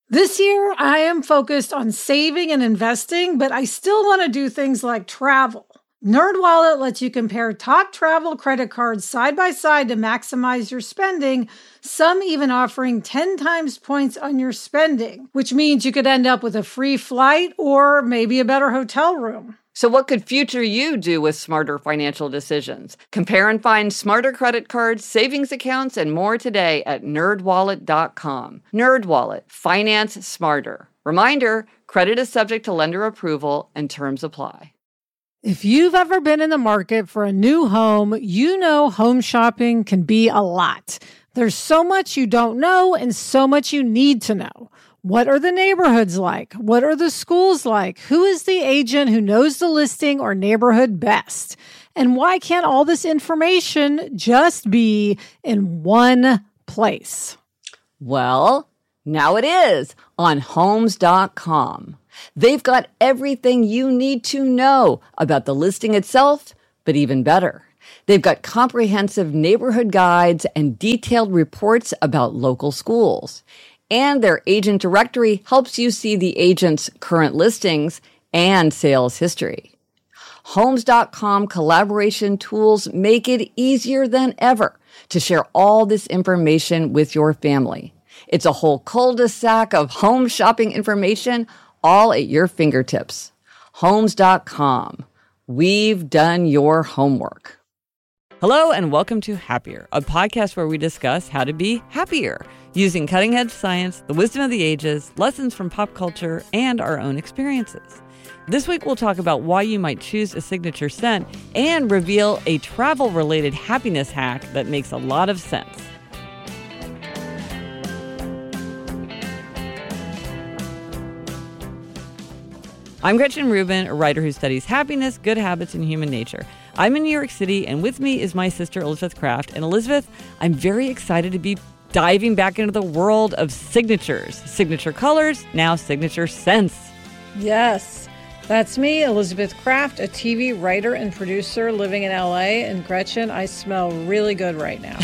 This year, I am focused on saving and investing, but I still want to do things like travel. NerdWallet lets you compare top travel credit cards side by side to maximize your spending, some even offering 10 times points on your spending, which means you could end up with a free flight or maybe a better hotel room. So what could future you do with smarter financial decisions? Compare and find smarter credit cards, savings accounts, and more today at nerdwallet.com. NerdWallet. Finance smarter. Reminder, credit is subject to lender approval and terms apply. If you've ever been in the market for a new home, you know home shopping can be a lot. There's so much you don't know and so much you need to know. What are the neighborhoods like? What are the schools like? Who is the agent who knows the listing or neighborhood best? And why can't all this information just be in one place? Well, now it is on Homes.com. They've got everything you need to know about the listing itself, but even better. They've got comprehensive neighborhood guides and detailed reports about local schools. And their agent directory helps you see the agent's current listings and sales history. Homes.com collaboration tools make it easier than ever to share all this information with your family. It's a whole cul-de-sac of home shopping information all at your fingertips. Homes.com. We've done your homework. Hello and welcome to Happier, a podcast where we discuss how to be happier using cutting-edge science, the wisdom of the ages, lessons from pop culture, and our own experiences. This week we'll talk about why you might choose a signature scent and reveal a travel-related happiness hack that makes a lot of sense. I'm Gretchen Rubin, a writer who studies happiness, good habits, and human nature. I'm in New York City, and with me is my sister, Elizabeth Craft. And Elizabeth, I'm very excited to be diving back into the world of signatures. Signature colors, now signature scents. Yes, that's me, Elizabeth Craft, a TV writer and producer living in LA. And Gretchen, I smell really good right now.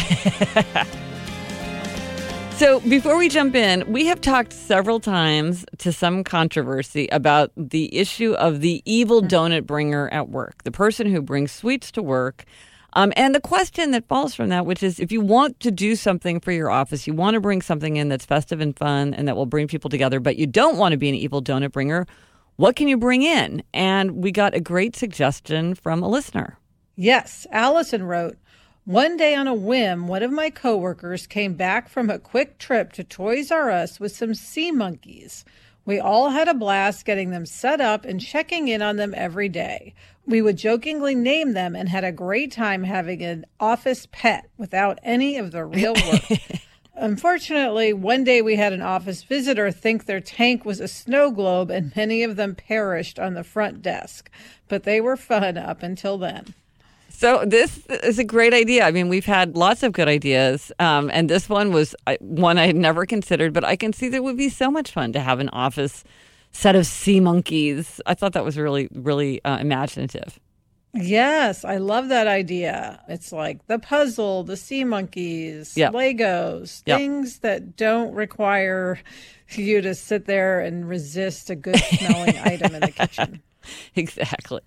So before we jump in, we have talked several times to some controversy about the issue of the evil donut bringer at work, the person who brings sweets to work. And the question that falls from that, which is if you want to do something for your office, you want to bring something in that's festive and fun and that will bring people together, but you don't want to be an evil donut bringer, what can you bring in? And we got a great suggestion from a listener. Yes, Allison wrote, one day on a whim, one of my coworkers came back from a quick trip to Toys R Us with some sea monkeys. We all had a blast getting them set up and checking in on them every day. We would jokingly name them and had a great time having an office pet without any of the real work. Unfortunately, one day we had an office visitor think their tank was a snow globe and many of them perished on the front desk. But they were fun up until then. So this is a great idea. I mean, we've had lots of good ideas, and this one was one I had never considered, but I can see that it would be so much fun to have an office set of sea monkeys. I thought that was really, really imaginative. Yes, I love that idea. It's like the puzzle, the sea monkeys, Legos, things that don't require you to sit there and resist a good smelling item in the kitchen. Exactly.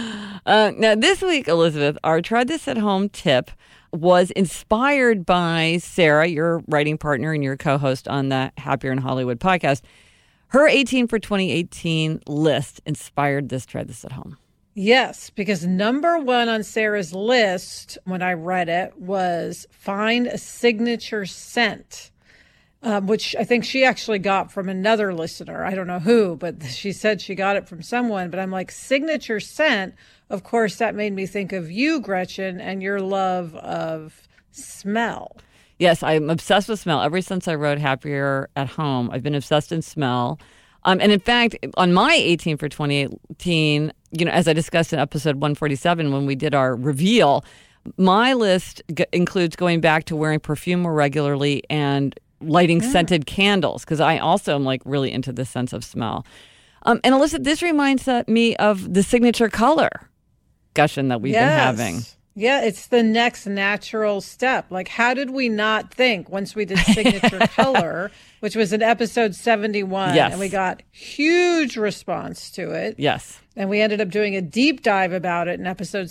Now, this week, Elizabeth, our Try This at Home tip was inspired by Sarah, your writing partner and your co-host on the Happier in Hollywood podcast. Her 18 for 2018 list inspired this Try This at Home. Yes, because number one on Sarah's list when I read it was find a signature scent. Which I think she actually got from another listener. I don't know who, but she said she got it from someone. But I'm like, signature scent. Of course, that made me think of you, Gretchen, and your love of smell. Yes, I'm obsessed with smell. Ever since I wrote Happier at Home, I've been obsessed in smell. And in fact, on my 18 for 2018, as I discussed in episode 147 when we did our reveal, my list includes going back to wearing perfume more regularly and lighting scented candles, because I also am like really into the sense of smell. And Alyssa, this reminds me of the signature color discussion that we've been having. Yeah, it's the next natural step. Like, how did we not think once we did Signature Color, which was in episode 71, Yes. and we got huge response to it. Yes. And we ended up doing a deep dive about it in episode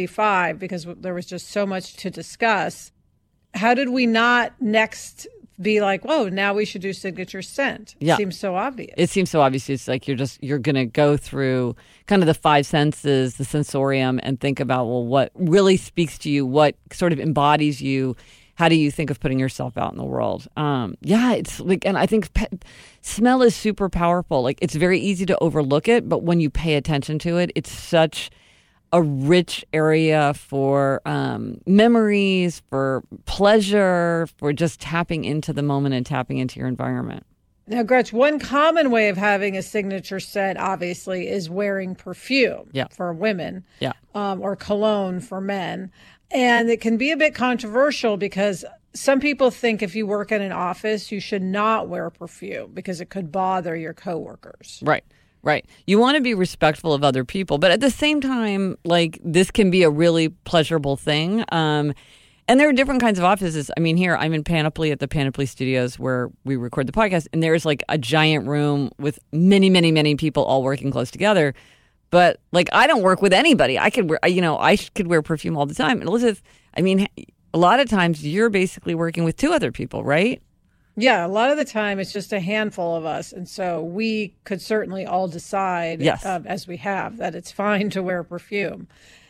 75 because there was just so much to discuss. How did we not next be like, whoa, now we should do signature scent? Yeah. It seems so obvious. It seems so obvious. It's like you're going to go through kind of the five senses, the sensorium, and think about, well, what really speaks to you, what sort of embodies you. How do you think of putting yourself out in the world? It's like, and I think smell is super powerful. Like, it's very easy to overlook it, but when you pay attention to it, it's such a rich area for memories, for pleasure, for just tapping into the moment and tapping into your environment. Now, Gretch, one common way of having a signature scent, obviously, is wearing perfume for women or cologne for men. And it can be a bit controversial because some people think if you work in an office, you should not wear perfume because it could bother your coworkers. Right. You want to be respectful of other people, but at the same time, like, this can be a really pleasurable thing. And there are different kinds of offices. I mean, here I'm in Panoply at the Panoply Studios where we record the podcast, and there's like a giant room with many, many, many people all working close together. But like, I don't work with anybody. I could wear perfume all the time. And Elizabeth, I mean, a lot of times you're basically working with two other people, right? Yeah, a lot of the time it's just a handful of us. And so we could certainly all decide, as we have, that it's fine to wear perfume.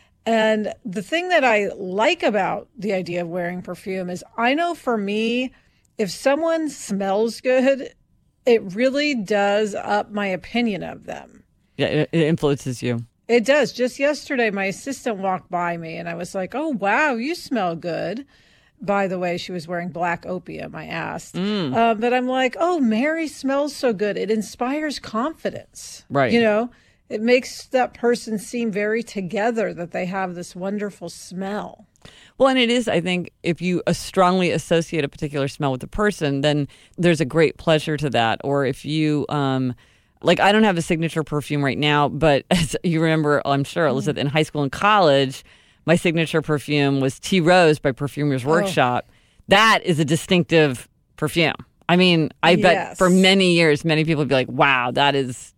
And the thing that I like about the idea of wearing perfume is I know for me, if someone smells good, it really does up my opinion of them. Yeah, it influences you. It does. Just yesterday, my assistant walked by me and I was like, oh, wow, you smell good. By the way, she was wearing black opium, I asked. But I'm like, oh, Mary smells so good. It inspires confidence. Right. You know, it makes that person seem very together that they have this wonderful smell. Well, and it is, I think, if you strongly associate a particular smell with a person, then there's a great pleasure to that. Or if you... like, I don't have a signature perfume right now, but as you remember, I'm sure, Elizabeth, in high school and college, my signature perfume was Tea Rose by Perfumer's Workshop. That is a distinctive perfume. I mean, I bet for many years, many people would be like, wow, that is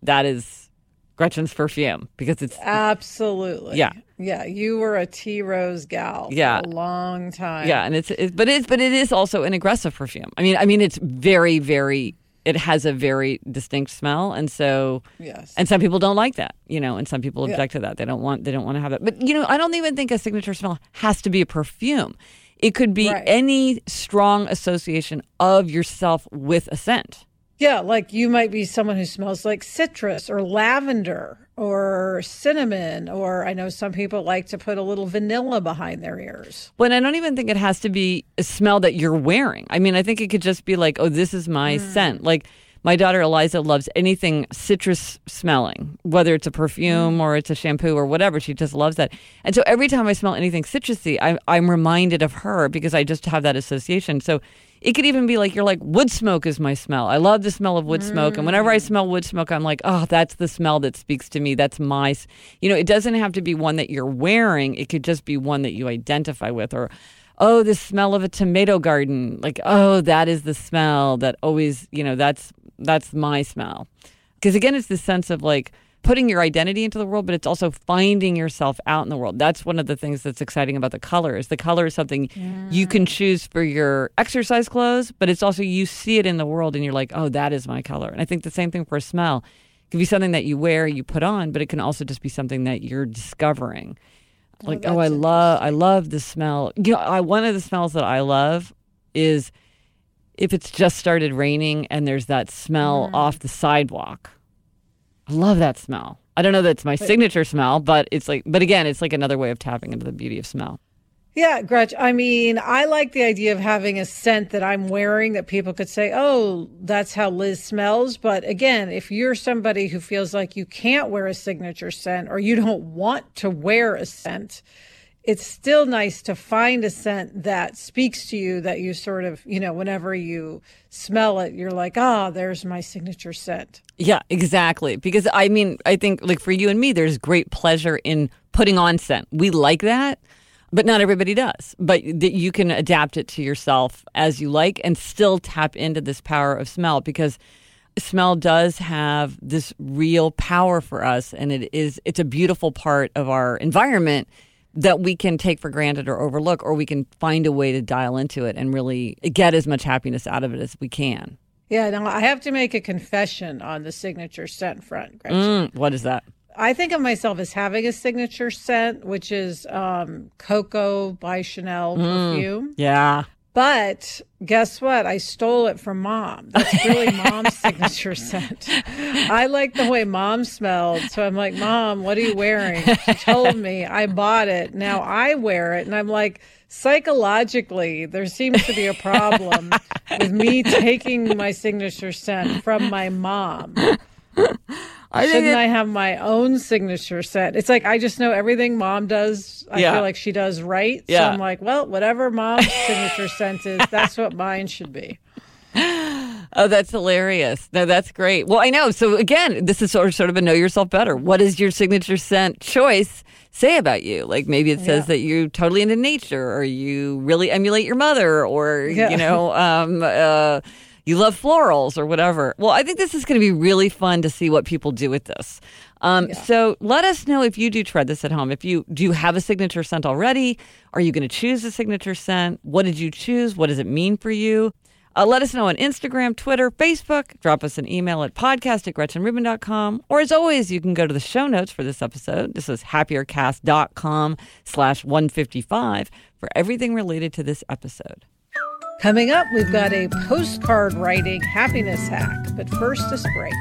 Gretchen's perfume, because it's... Absolutely. Yeah, you were a Tea Rose gal for a long time. Yeah, and but it is also an aggressive perfume. I mean, it's very, very... It has a very distinct smell, and so and some people don't like that, and some people object to that. They don't want to have that. But I don't even think a signature smell has to be a perfume. It could be any strong association of yourself with a scent. Yeah, like you might be someone who smells like citrus or lavender or cinnamon, or I know some people like to put a little vanilla behind their ears. Well, and I don't even think it has to be a smell that you're wearing. I mean, I think it could just be like, oh, this is my scent. Like, my daughter Eliza loves anything citrus smelling, whether it's a perfume or it's a shampoo or whatever. She just loves that. And so every time I smell anything citrusy, I'm reminded of her because I just have that association. So it could even be like, you're like, wood smoke is my smell. I love the smell of wood smoke. And whenever I smell wood smoke, I'm like, oh, that's the smell that speaks to me. That's my, it doesn't have to be one that you're wearing. It could just be one that you identify with. Or, oh, the smell of a tomato garden. Like, oh, that is the smell that always, that's my smell. Because again, it's this sense of like putting your identity into the world, but it's also finding yourself out in the world. That's one of the things that's exciting about the color is something you can choose for your exercise clothes, but it's also you see it in the world and you're like, oh, that is my color. And I think the same thing for a smell. It can be something that you wear, you put on, but it can also just be something that you're discovering. Like, I love the smell. One of the smells that I love is if it's just started raining and there's that smell off the sidewalk. I love that smell. I don't know that's my signature smell, but again, it's like another way of tapping into the beauty of smell. Yeah, Gretch, I mean, I like the idea of having a scent that I'm wearing that people could say, oh, that's how Liz smells. But again, if you're somebody who feels like you can't wear a signature scent or you don't want to wear a scent, it's still nice to find a scent that speaks to you, that you sort of, whenever you smell it, you're like, there's my signature scent. Yeah, exactly. Because I think like for you and me, there's great pleasure in putting on scent. We like that. But not everybody does. But you can adapt it to yourself as you like and still tap into this power of smell, because smell does have this real power for us. And it's a beautiful part of our environment that we can take for granted or overlook, or we can find a way to dial into it and really get as much happiness out of it as we can. Yeah, now I have to make a confession on the signature scent front, Gretchen. What is that? I think of myself as having a signature scent, which is Coco by Chanel perfume. Yeah. But guess what? I stole it from Mom. That's really Mom's signature scent. I like the way Mom smelled. So I'm like, Mom, what are you wearing? She told me. I bought it. Now I wear it. And I'm like, psychologically, there seems to be a problem with me taking my signature scent from my mom. Shouldn't I have my own signature scent? It's like I just know everything Mom does. I feel like she does right. So I'm like, well, whatever Mom's signature scent is, that's what mine should be. Oh, that's hilarious. No, that's great. Well, I know. So again, this is sort of a know yourself better. What does your signature scent choice say about you? Like maybe it says that you're totally into nature, or you really emulate your mother, or, you know, you love florals or whatever. Well, I think this is going to be really fun to see what people do with this. So let us know if you do try this at home. Do you have a signature scent already? Are you going to choose a signature scent? What did you choose? What does it mean for you? Let us know on Instagram, Twitter, Facebook. Drop us an email at podcast@GretchenRubin.com. Or as always, you can go to the show notes for this episode. This is happiercast.com/155 for everything related to this episode. Coming up, we've got a postcard writing happiness hack. But first, this break.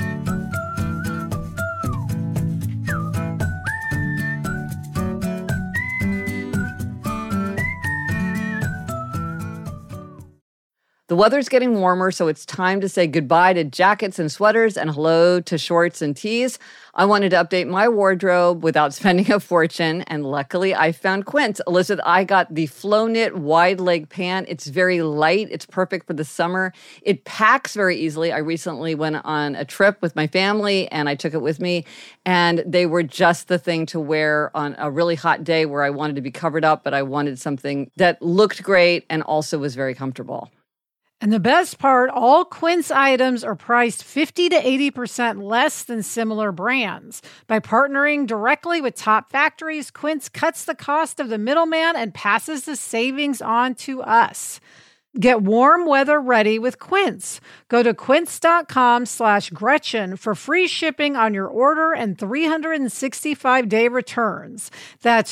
The weather's getting warmer, so it's time to say goodbye to jackets and sweaters and hello to shorts and tees. I wanted to update my wardrobe without spending a fortune, and luckily I found Quince. Elizabeth, I got the Flow Knit wide leg pant. It's very light. It's perfect for the summer. It packs very easily. I recently went on a trip with my family, and I took it with me, and they were just the thing to wear on a really hot day where I wanted to be covered up, but I wanted something that looked great and also was very comfortable. And the best part, all Quince items are priced 50 to 80% less than similar brands. By partnering directly with top factories, Quince cuts the cost of the middleman and passes the savings on to us. Get warm weather ready with Quince. Go to quince.com/Gretchen for free shipping on your order and 365-day returns. That's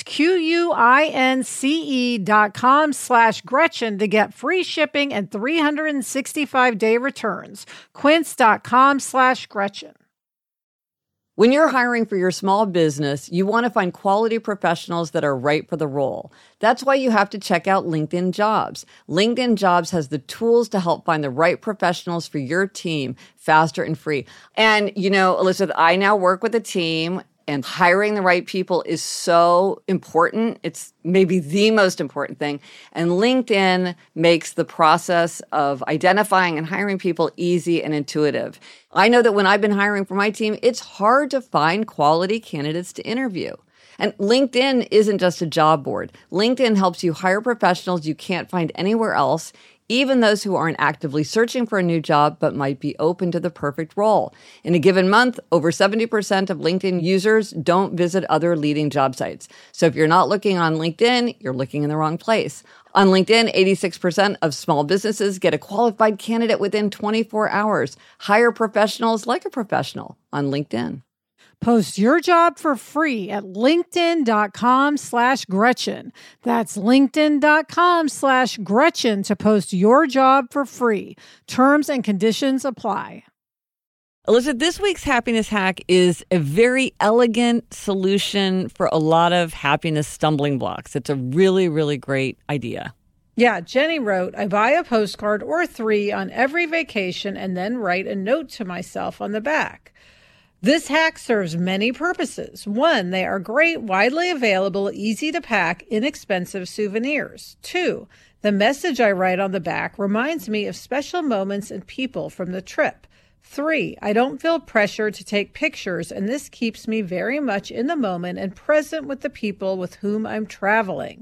QUINCE.com/Gretchen to get free shipping and 365-day returns. Quince.com/Gretchen. When you're hiring for your small business, you want to find quality professionals that are right for the role. That's why you have to check out LinkedIn Jobs. LinkedIn Jobs has the tools to help find the right professionals for your team faster and free. And, you know, Elizabeth, I now work with a team, and hiring the right people is so important. It's maybe the most important thing. And LinkedIn makes the process of identifying and hiring people easy and intuitive. I know that when I've been hiring for my team, it's hard to find quality candidates to interview. And LinkedIn isn't just a job board. LinkedIn helps you hire professionals you can't find anywhere else, even those who aren't actively searching for a new job but might be open to the perfect role. In a given month, over 70% of LinkedIn users don't visit other leading job sites. So if you're not looking on LinkedIn, you're looking in the wrong place. On LinkedIn, 86% of small businesses get a qualified candidate within 24 hours. Hire professionals like a professional on LinkedIn. Post your job for free at linkedin.com/Gretchen. That's linkedin.com/Gretchen to post your job for free. Terms and conditions apply. Elizabeth, this week's happiness hack is a very elegant solution for a lot of happiness stumbling blocks. It's a really, really great idea. Yeah, Jenny wrote, I buy a postcard or 3 on every vacation and then write a note to myself on the back. This hack serves many purposes. 1, they are great, widely available, easy to pack, inexpensive souvenirs. 2, the message I write on the back reminds me of special moments and people from the trip. 3, I don't feel pressure to take pictures, and this keeps me very much in the moment and present with the people with whom I'm traveling.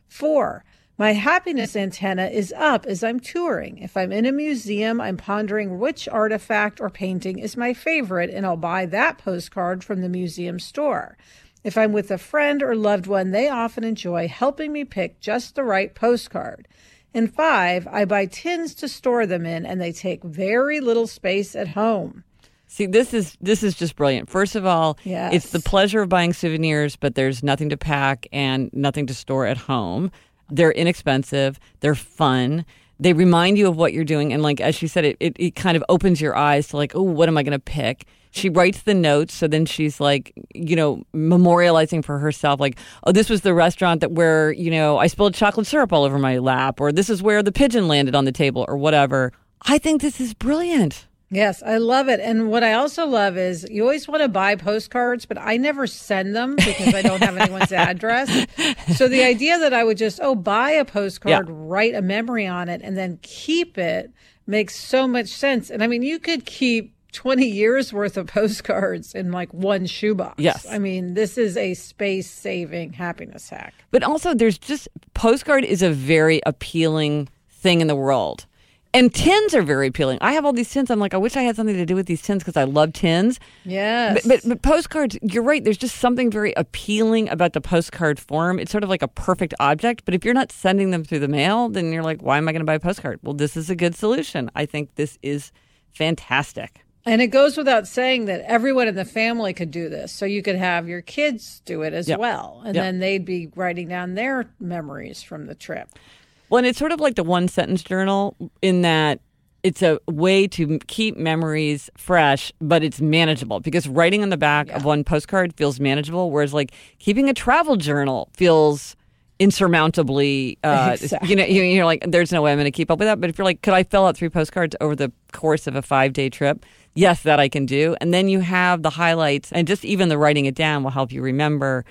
4, my happiness antenna is up as I'm touring. If I'm in a museum, I'm pondering which artifact or painting is my favorite, and I'll buy that postcard from the museum store. If I'm with a friend or loved one, they often enjoy helping me pick just the right postcard. And 5, I buy tins to store them in, and they take very little space at home. See, this is just brilliant. First of all, Yes. It's the pleasure of buying souvenirs, but there's nothing to pack and nothing to store at home. They're inexpensive. They're fun. They remind you of what you're doing. And like, as she said, it kind of opens your eyes to like, oh, what am I going to pick? She writes the notes. So then she's like, memorializing for herself, like, oh, this was the restaurant where, I spilled chocolate syrup all over my lap, or this is where the pigeon landed on the table, or whatever. I think this is brilliant. Yes, I love it. And what I also love is you always want to buy postcards, but I never send them because I don't have anyone's address. So the idea that I would just, buy a postcard, write a memory on it, and then keep it makes so much sense. And I mean, you could keep 20 years worth of postcards in like one shoebox. Yes. I mean, this is a space-saving happiness hack. But also postcard is a very appealing thing in the world. And tins are very appealing. I have all these tins. I'm like, I wish I had something to do with these tins because I love tins. Yes. But postcards, you're right. There's just something very appealing about the postcard form. It's sort of like a perfect object. But if you're not sending them through the mail, then you're like, why am I going to buy a postcard? Well, this is a good solution. I think this is fantastic. And it goes without saying that everyone in the family could do this. So you could have your kids do it as well. And then they'd be writing down their memories from the trip. Well, and it's sort of like the one sentence journal in that it's a way to keep memories fresh, but it's manageable because writing on the back of one postcard feels manageable, whereas like keeping a travel journal feels insurmountably, Exactly. You're like, there's no way I'm going to keep up with that. But if you're like, could I fill out 3 postcards over the course of a 5-day trip? Yes, that I can do. And then you have the highlights and just even the writing it down will help you remember.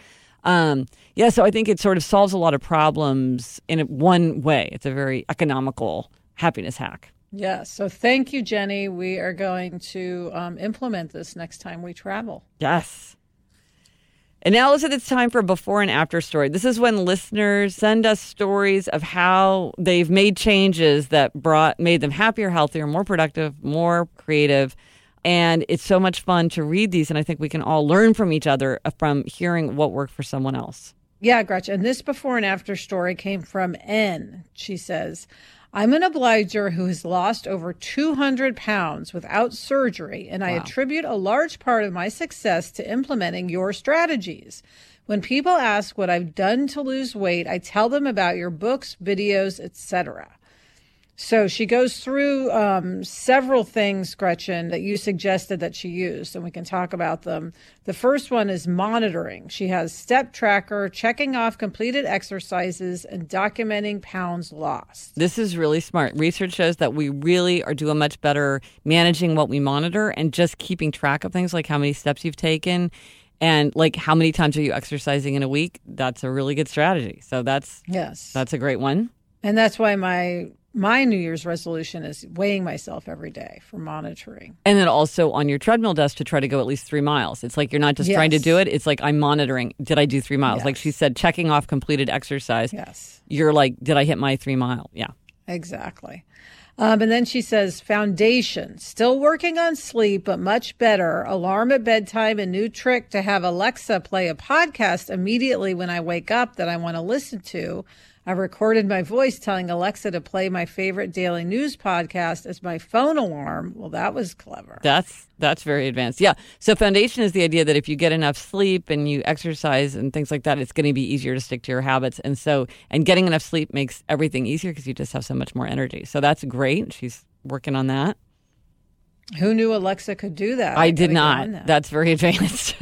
So I think it sort of solves a lot of problems in one way. It's a very economical happiness hack. Yes. So thank you, Jenny. We are going to implement this next time we travel. Yes. And now, Lisa, it's time for a before and after story. This is when listeners send us stories of how they've made changes that made them happier, healthier, more productive, more creative. And it's so much fun to read these. And I think we can all learn from each other from hearing what worked for someone else. Yeah, Gretchen. And this before and after story came from N. She says, I'm an obliger who has lost over 200 pounds without surgery, and I attribute a large part of my success to implementing your strategies. When people ask what I've done to lose weight, I tell them about your books, videos, etc. So she goes through several things, Gretchen, that you suggested that she used, and we can talk about them. The first one is monitoring. She has step tracker, checking off completed exercises, and documenting pounds lost. This is really smart. Research shows that we really are doing much better managing what we monitor and just keeping track of things like how many steps you've taken and like how many times are you exercising in a week. That's a really good strategy. So that's a great one. And that's why my New Year's resolution is weighing myself every day for monitoring. And then also on your treadmill desk to try to go at least 3 miles. It's like you're not just trying to do it. It's like I'm monitoring. Did I do 3 miles? Yes. Like she said, checking off completed exercise. Yes. You're like, did I hit my 3 mile? Yeah. Exactly. And then she says, foundation, still working on sleep, but much better. Alarm at bedtime, a new trick to have Alexa play a podcast immediately when I wake up that I want to listen to. I recorded my voice telling Alexa to play my favorite daily news podcast as my phone alarm. Well, that was clever. That's very advanced. Yeah. So foundation is the idea that if you get enough sleep and you exercise and things like that, it's going to be easier to stick to your habits. And getting enough sleep makes everything easier because you just have so much more energy. So that's great. She's working on that. Who knew Alexa could do that? I did not. That's very advanced.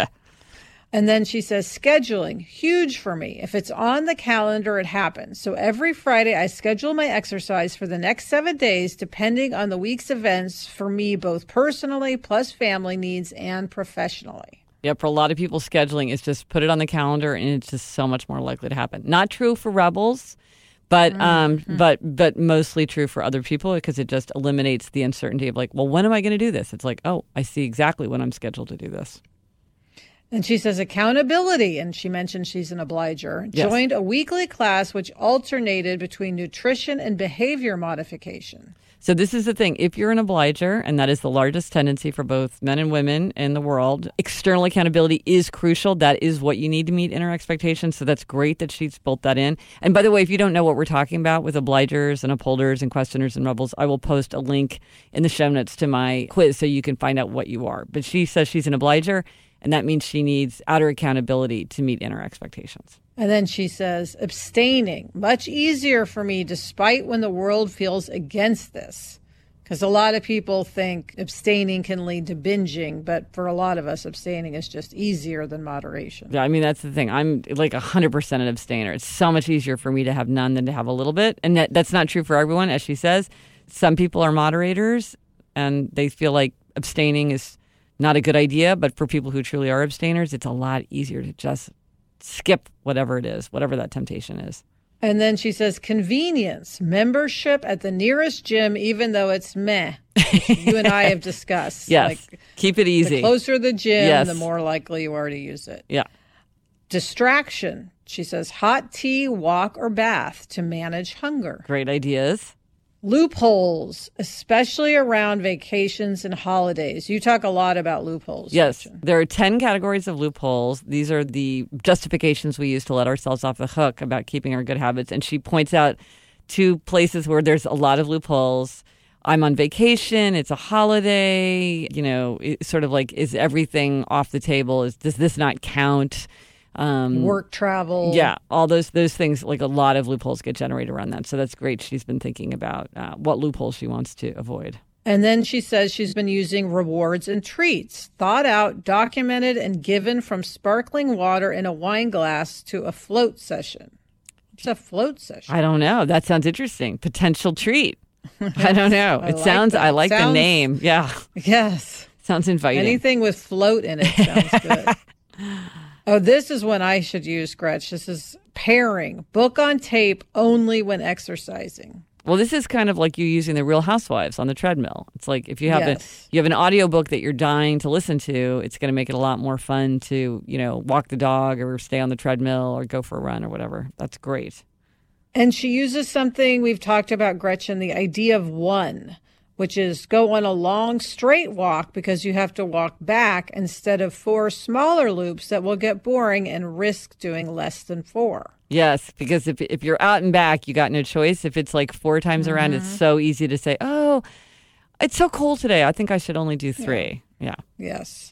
And then she says, scheduling, huge for me. If it's on the calendar, it happens. So every Friday, I schedule my exercise for the next 7 days, depending on the week's events for me, both personally, plus family needs, and professionally. Yeah, for a lot of people, scheduling is just put it on the calendar, and it's just so much more likely to happen. Not true for rebels, But mostly true for other people because it just eliminates the uncertainty of like, well, when am I going to do this? It's like, oh, I see exactly when I'm scheduled to do this. And she says accountability, and she mentioned she's an obliger. Yes. Joined a weekly class which alternated between nutrition and behavior modification. So this is the thing. If you're an obliger, and that is the largest tendency for both men and women in the world, external accountability is crucial. That is what you need to meet inner expectations. So that's great that she's built that in. And by the way, if you don't know what we're talking about with obligers and upholders and questioners and rebels, I will post a link in the show notes to my quiz so you can find out what you are. But she says she's an obliger, and that means she needs outer accountability to meet inner expectations. And then she says, abstaining, much easier for me despite when the world feels against this. Because a lot of people think abstaining can lead to binging, but for a lot of us, abstaining is just easier than moderation. Yeah, I mean, that's the thing. I'm like 100% an abstainer. It's so much easier for me to have none than to have a little bit. And that's not true for everyone, as she says. Some people are moderators, and they feel like abstaining is not a good idea. But for people who truly are abstainers, it's a lot easier to just skip whatever it is, whatever that temptation is. And then she says convenience, membership at the nearest gym, even though it's meh. You and I have discussed. Yes, keep it easy. The closer the gym, yes, the more likely you are to use it. Yeah. Distraction. She says hot tea, walk, or bath to manage hunger. Great ideas. Loopholes, especially around vacations and holidays. You talk a lot about loopholes. Yes. Gretchen. There are 10 categories of loopholes. These are the justifications we use to let ourselves off the hook about keeping our good habits. And she points out 2 places where there's a lot of loopholes. I'm on vacation. It's a holiday. You know, it's sort of like, is everything off the table? Does this not count? Work travel. Yeah, all those things, like a lot of loopholes get generated around that. So that's great. She's been thinking about what loopholes she wants to avoid. And then she says she's been using rewards and treats, thought out, documented, and given from sparkling water in a wine glass to a float session. What's a float session? I don't know. That sounds interesting. Potential treat. I don't know. I like the name. Yeah. Yes. Sounds inviting. Anything with float in it sounds good. Oh, this is one I should use, Gretch. This is pairing. Book on tape only when exercising. Well, this is kind of like you using the Real Housewives on the treadmill. It's like if you have an audiobook that you're dying to listen to, it's going to make it a lot more fun to, walk the dog or stay on the treadmill or go for a run or whatever. That's great. And she uses something we've talked about, Gretchen, the idea of one, which is go on a long straight walk because you have to walk back instead of 4 smaller loops that will get boring and risk doing less than 4. Yes, because if you're out and back, you got no choice. If it's like 4 times around, it's so easy to say, oh, it's so cold today. I think I should only do 3. Yeah. Yes.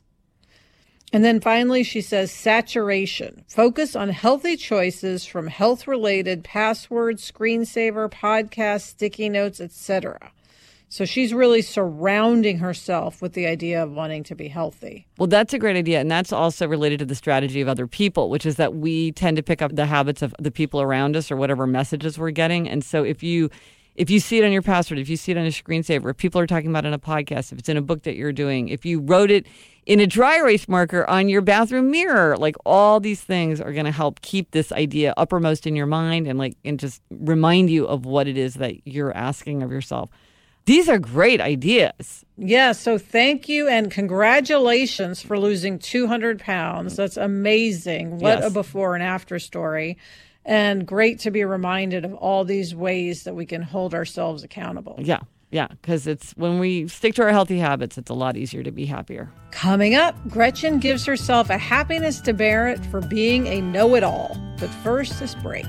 And then finally, she says saturation. Focus on healthy choices from health-related passwords, screensaver, podcasts, sticky notes, etc. So she's really surrounding herself with the idea of wanting to be healthy. Well, that's a great idea. And that's also related to the strategy of other people, which is that we tend to pick up the habits of the people around us or whatever messages we're getting. And so if you see it on your password, if you see it on a screensaver, if people are talking about it in a podcast, if it's in a book that you're doing, if you wrote it in a dry erase marker on your bathroom mirror, like all these things are going to help keep this idea uppermost in your mind and just remind you of what it is that you're asking of yourself. These are great ideas. Yeah, so thank you and congratulations for losing 200 pounds. That's amazing. What a before and after story. And great to be reminded of all these ways that we can hold ourselves accountable. Yeah, because it's when we stick to our healthy habits, it's a lot easier to be happier. Coming up, Gretchen gives herself a happiness to bear it for being a know-it-all. But first, this break.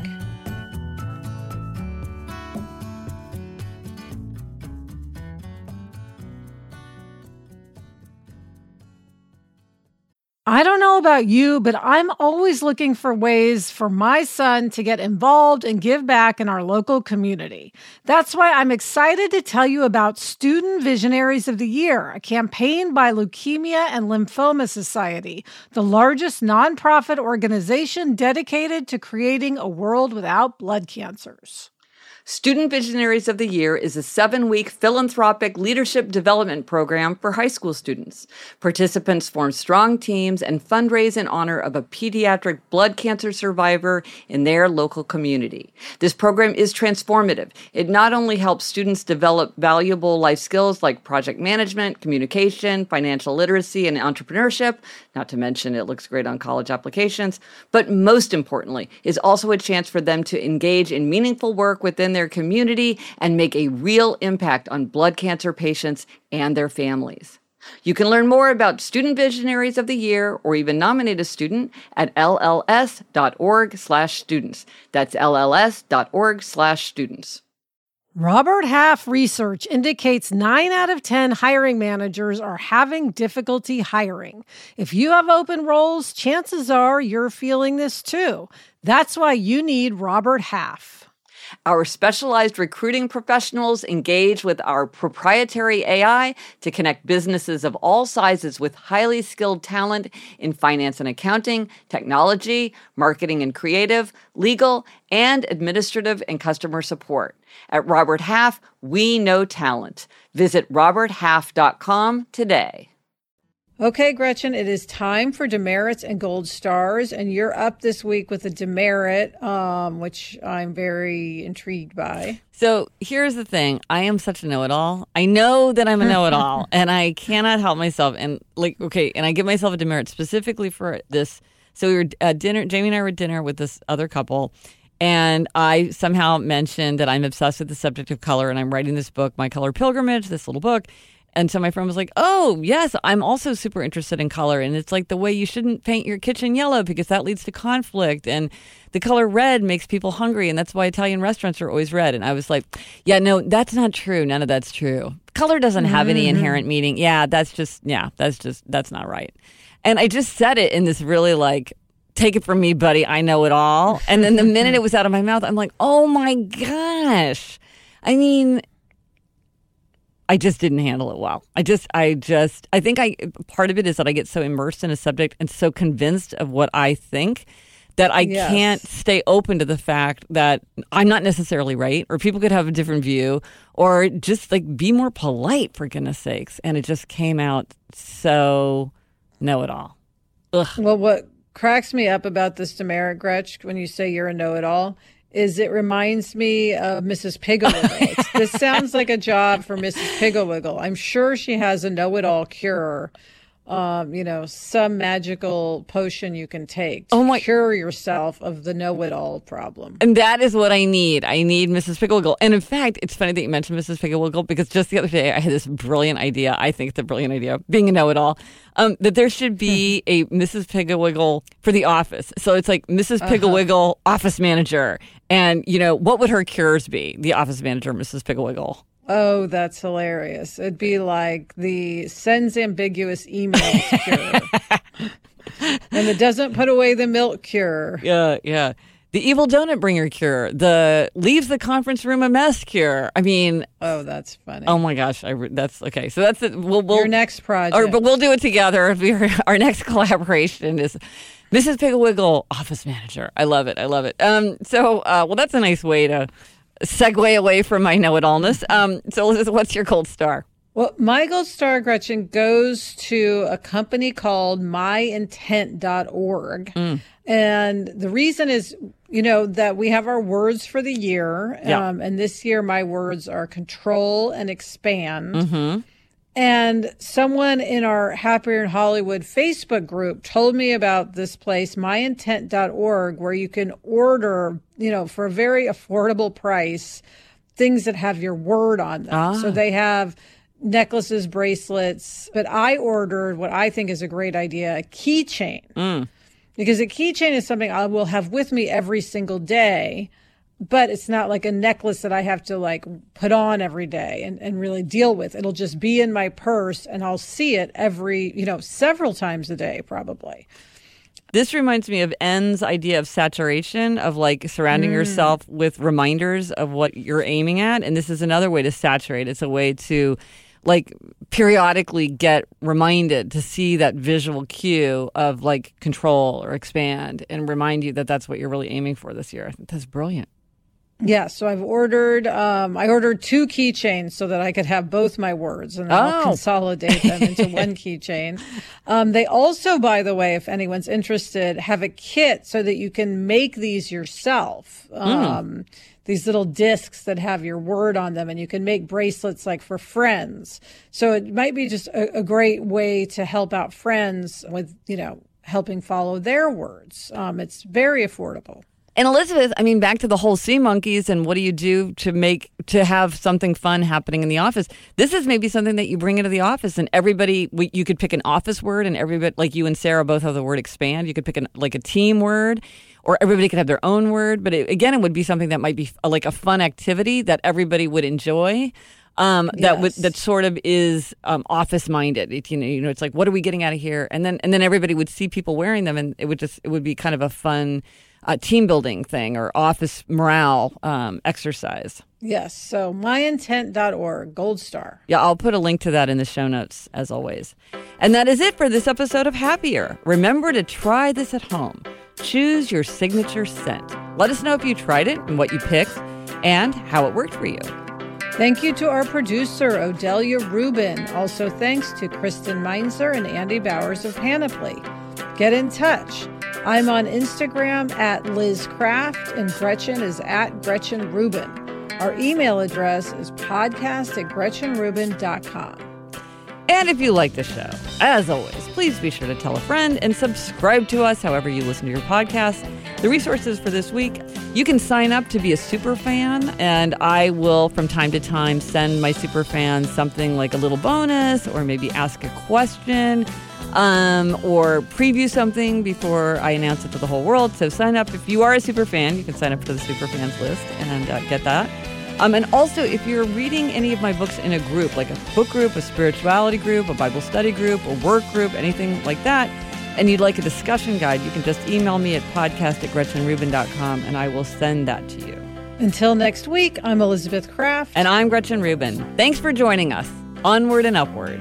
I don't know about you, but I'm always looking for ways for my son to get involved and give back in our local community. That's why I'm excited to tell you about Student Visionaries of the Year, a campaign by Leukemia and Lymphoma Society, the largest nonprofit organization dedicated to creating a world without blood cancers. Student Visionaries of the Year is a 7-week philanthropic leadership development program for high school students. Participants form strong teams and fundraise in honor of a pediatric blood cancer survivor in their local community. This program is transformative. It not only helps students develop valuable life skills like project management, communication, financial literacy, and entrepreneurship, not to mention it looks great on college applications, but most importantly, is also a chance for them to engage in meaningful work within their community and make a real impact on blood cancer patients and their families. You can learn more about Student Visionaries of the Year or even nominate a student at lls.org/students. That's lls.org/students. Robert Half research indicates 9 out of 10 hiring managers are having difficulty hiring. If you have open roles, chances are you're feeling this too. That's why you need Robert Half. Our specialized recruiting professionals engage with our proprietary AI to connect businesses of all sizes with highly skilled talent in finance and accounting, technology, marketing and creative, legal, and administrative and customer support. At Robert Half, we know talent. Visit roberthalf.com today. Okay, Gretchen, it is time for demerits and gold stars, and you're up this week with a demerit, which I'm very intrigued by. So here's the thing. I am such a know-it-all. I know that I'm a know-it-all, and I cannot help myself. And and I give myself a demerit specifically for this. So we were at dinner, Jamie and I were at dinner with this other couple, and I somehow mentioned that I'm obsessed with the subject of color, and I'm writing this book, My Color Pilgrimage, this little book. And so my friend was like, oh, yes, I'm also super interested in color. And it's like the way you shouldn't paint your kitchen yellow because that leads to conflict. And the color red makes people hungry. And that's why Italian restaurants are always red. And I was like, yeah, no, that's not true. None of that's true. Color doesn't have any inherent meaning. That's not right. And I just said it in this really like, take it from me, buddy, I know it all. And then the minute it was out of my mouth, I'm like, oh my gosh. I mean, I just didn't handle it well. I think part of it is that I get so immersed in a subject and so convinced of what I think that I can't stay open to the fact that I'm not necessarily right, or people could have a different view, or just like be more polite, for goodness sakes. And it just came out so know-it-all. Ugh. Well, what cracks me up about this demerit, Gretch, when you say you're a know-it-all, is it reminds me of Mrs. Pigglewiggle. This sounds like a job for Mrs. Pigglewiggle. I'm sure she has a know-it-all cure, some magical potion you can take to cure yourself of the know-it-all problem. And that is what I need. I need Mrs. Pigglewiggle. And in fact, it's funny that you mentioned Mrs. Pigglewiggle because just the other day I had this brilliant idea. I think it's a brilliant idea, being a know-it-all, that there should be a Mrs. Pigglewiggle for the office. So it's like Mrs. Pigglewiggle, office manager. And, what would her cures be? The office manager, Mrs. Pigglewiggle. Oh, that's hilarious. It'd be like the sends ambiguous emails cure. And the doesn't put away the milk cure. Yeah. The evil donut bringer cure. The leaves the conference room a mess cure. I mean. Oh, that's funny. Oh, my gosh. That's okay. So that's it. We'll your next project. But we'll do it together. Our next collaboration is Mrs. Pigglewiggle, office manager. I love it. Well, that's a nice way to segue away from my know-it-allness. So Liz, what's your gold star? Well, my gold star, Gretchen, goes to a company called myintent.org. And the reason is, that we have our words for the year. And this year, my words are control and expand. And someone in our Happier in Hollywood Facebook group told me about this place, myintent.org, where you can order, for a very affordable price, things that have your word on them. So they have necklaces, bracelets, but I ordered what I think is a great idea, a keychain. Because a keychain is something I will have with me every single day. But it's not like a necklace that I have to put on every day and really deal with. It'll just be in my purse and I'll see it several times a day, probably. This reminds me of N's idea of saturation, of surrounding yourself with reminders of what you're aiming at. And this is another way to saturate. It's a way to periodically get reminded to see that visual cue of control or expand and remind you that that's what you're really aiming for this year. I think that's brilliant. Yeah, so I've ordered, I ordered 2 keychains so that I could have both my words, and then I'll consolidate them into one keychain. They also, by the way, if anyone's interested, have a kit so that you can make these yourself. These little discs that have your word on them, and you can make bracelets like for friends. So it might be just a great way to help out friends with, helping follow their words. It's very affordable. And Elizabeth, I mean, back to the whole sea monkeys and what do you do to have something fun happening in the office? This is maybe something that you bring into the office, and everybody, you could pick an office word, and everybody, like you and Sarah both have the word expand. You could pick a team word, or everybody could have their own word. But it would be something that might be like a fun activity that everybody would enjoy. That sort of is office minded. It's like, what are we getting out of here? And then everybody would see people wearing them, and it would be kind of a fun team building thing or office morale exercise. Yes. So myintent.org, gold star. Yeah, I'll put a link to that in the show notes as always. And that is it for this episode of Happier. Remember to try this at home. Choose your signature scent. Let us know if you tried it and what you picked and how it worked for you. Thank you to our producer, Odelia Rubin. Also thanks to Kristen Meinzer and Andy Bowers of Panoply. Get in touch. I'm on Instagram at Liz Craft, and Gretchen is at Gretchen Rubin. Our email address is podcast@GretchenRubin.com. And if you like the show, as always, please be sure to tell a friend and subscribe to us however you listen to your podcast. The resources for this week, you can sign up to be a super fan, and I will from time to time send my super fans something like a little bonus or maybe ask a question or preview something before I announce it to the whole world. So sign up. If you are a super fan, you can sign up for the super fans list and get that. And also, if you're reading any of my books in a group, like a book group, a spirituality group, a Bible study group, a work group, anything like that, and you'd like a discussion guide, you can just email me at podcast@GretchenRubin.com, and I will send that to you. Until next week, I'm Elizabeth Craft. And I'm Gretchen Rubin. Thanks for joining us. Onward and upward.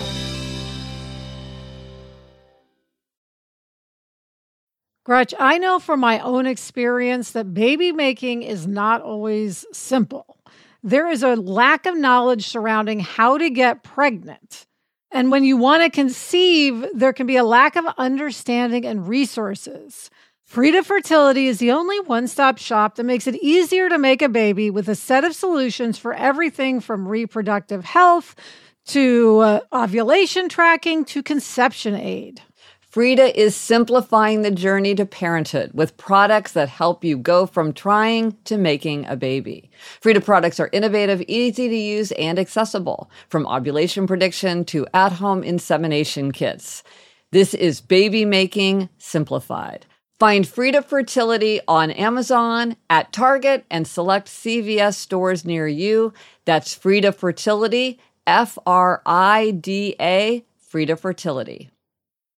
Gretch, I know from my own experience that baby making is not always simple. There is a lack of knowledge surrounding how to get pregnant. And when you want to conceive, there can be a lack of understanding and resources. Frida Fertility is the only one-stop shop that makes it easier to make a baby with a set of solutions for everything from reproductive health to ovulation tracking to conception aid. Frida is simplifying the journey to parenthood with products that help you go from trying to making a baby. Frida products are innovative, easy to use, and accessible, from ovulation prediction to at-home insemination kits. This is baby making simplified. Find Frida Fertility on Amazon, at Target, and select CVS stores near you. That's Frida Fertility, Frida, Frida Fertility.